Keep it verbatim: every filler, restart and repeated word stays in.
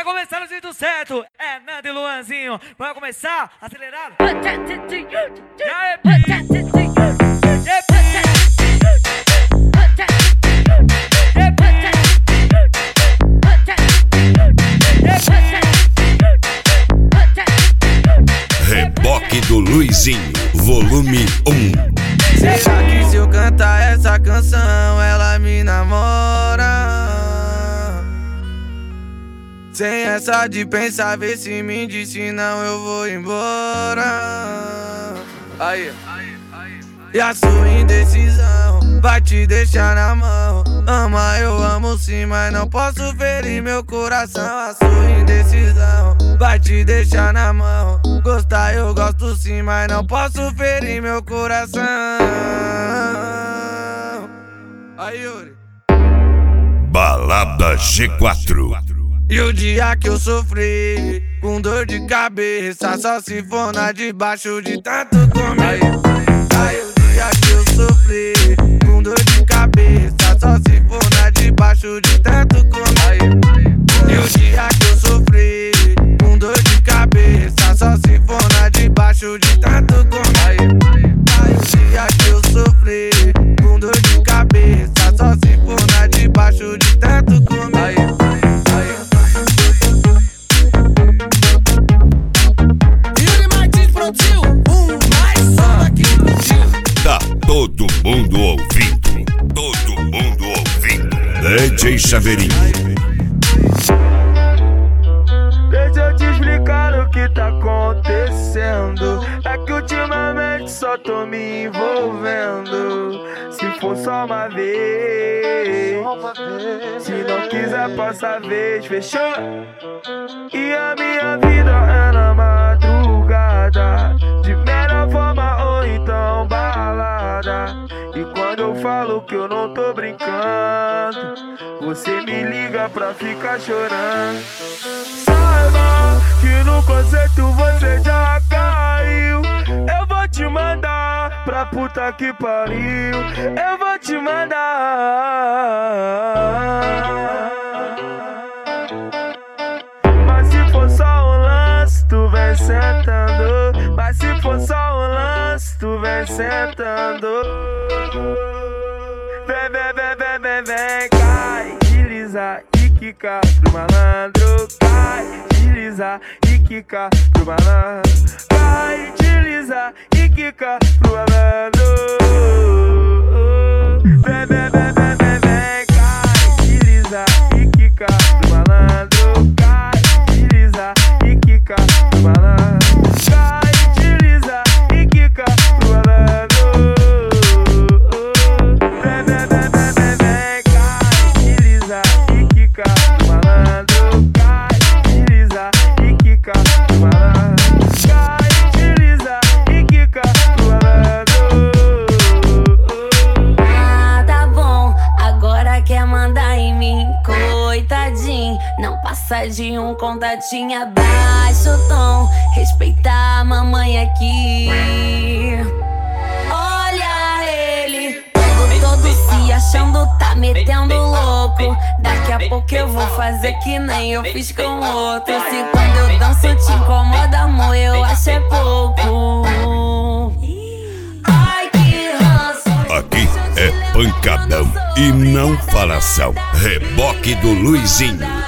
começar no jeito certo, é Nando e Luanzinho. Vai começar acelerado. E aí, Pi? Reboque do Luizinho, volume um. Será que se eu cantar essa canção ela me namora? Sem essa de pensar, vê se me diz, senão eu vou embora. Aí, e a sua indecisão vai te deixar na mão. Ama, eu amo sim, mas não posso ferir meu coração. A sua indecisão vai te deixar na mão. Gostar eu gosto sim, mas não posso ferir meu coração. Aí, Yuri. Balada G quatro. E o dia que eu sofri com dor de cabeça, só se for na debaixo de tanto comer. Aí o dia que eu sofri com dor de cabeça, só se for na debaixo de tanto comer. E o dia que eu sofri com dor de cabeça, só se for na debaixo de tanto comer. Aí o dia que eu sofri com dor de cabeça, só se for na debaixo de tanto comer. Tá todo mundo ouvindo, todo mundo ouvindo. D J Chaveirinho. Deixa eu te explicar o que tá acontecendo. É que ultimamente só tô me envolvendo. Se for só uma vez, se não quiser passa a vez, fechou? E a minha vida é na madrugada, de melhor forma ou então balada. E quando eu falo que eu não tô brincando, você me liga pra ficar chorando. Saiba que no conceito você já caiu. Eu vou te mandar pra puta que pariu. Eu vou te mandar. Mas se for só um lance, tu vem sentando. Mas se for só um lance, tu vem sentando. Vem, vem, vem, vem, vem, vem. Cai, desliza e quica pro malandro. Cai, desliza e quica pro malandro. Cai, desliza e quica pro malandro. Vem, vem, vem, vem, vem, vem. Cai, desliza e quica pro malandro. Cai, desliza e quica pro malandro. Cai, desliza e quica pro malandro. Vem, vem, vem, vem, vem, vem. Cai, desliza e quica pro malandro. Cai, desliza e quica pro malandro. Cai, desliza e quica pro malandro. Ah, tá bom, agora quer mandar em mim, coitadinho. Não passa de um contatinho, abaixa o tom, respeitar a mamãe aqui. Olha ele, todo, todo se achando, tá metendo louco. Daqui a pouco eu vou fazer que nem eu fiz com outro. Se quando eu danço te incomoda, amor, eu acho é pouco. Ai, que ranço. Aqui é pancadão e não falação. Reboque do Luizinho.